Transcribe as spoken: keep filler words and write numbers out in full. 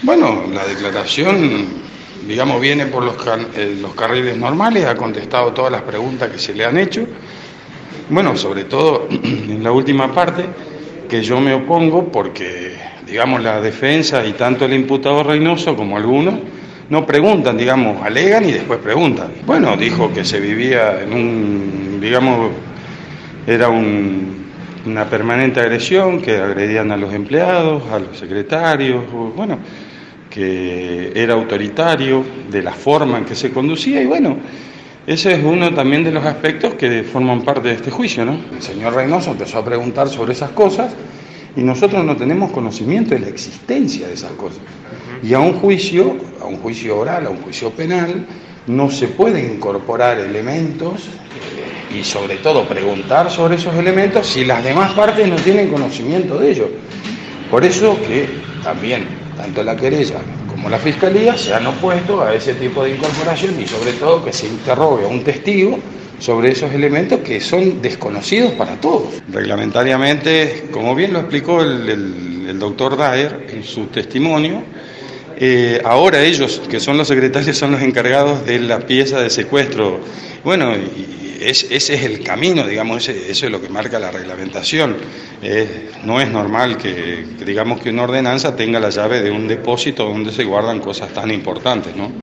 Bueno, la declaración, digamos, viene por los, can- eh, los carriles normales, ha contestado todas las preguntas que se le han hecho. Bueno, sobre todo en la última parte, que yo me opongo porque, digamos, la defensa y tanto el imputado Reynoso como algunos no preguntan, digamos, alegan y después preguntan. Bueno, dijo que se vivía en un, digamos, era un- una permanente agresión, que agredían a los empleados, a los secretarios, o, bueno, que era autoritario de la forma en que se conducía y bueno, ese es uno también de los aspectos que forman parte de este juicio, ¿no? El señor Reynoso empezó a preguntar sobre esas cosas y nosotros no tenemos conocimiento de la existencia de esas cosas. Y a un juicio, a un juicio oral, a un juicio penal, no se pueden incorporar elementos eh, y sobre todo preguntar sobre esos elementos si las demás partes no tienen conocimiento de ellos. Por eso que también, tanto la querella como la Fiscalía se han opuesto a ese tipo de incorporación y sobre todo que se interrogue a un testigo sobre esos elementos que son desconocidos para todos. Reglamentariamente, como bien lo explicó el, el, el doctor Daer en su testimonio, eh, ahora ellos, que son los secretarios, son los encargados de la pieza de secuestro. Bueno, y es, ese es el camino, digamos, ese, eso es lo que marca la reglamentación. Eh, no es normal que, que, digamos, que una ordenanza tenga la llave de un depósito donde se guardan cosas tan importantes, ¿no?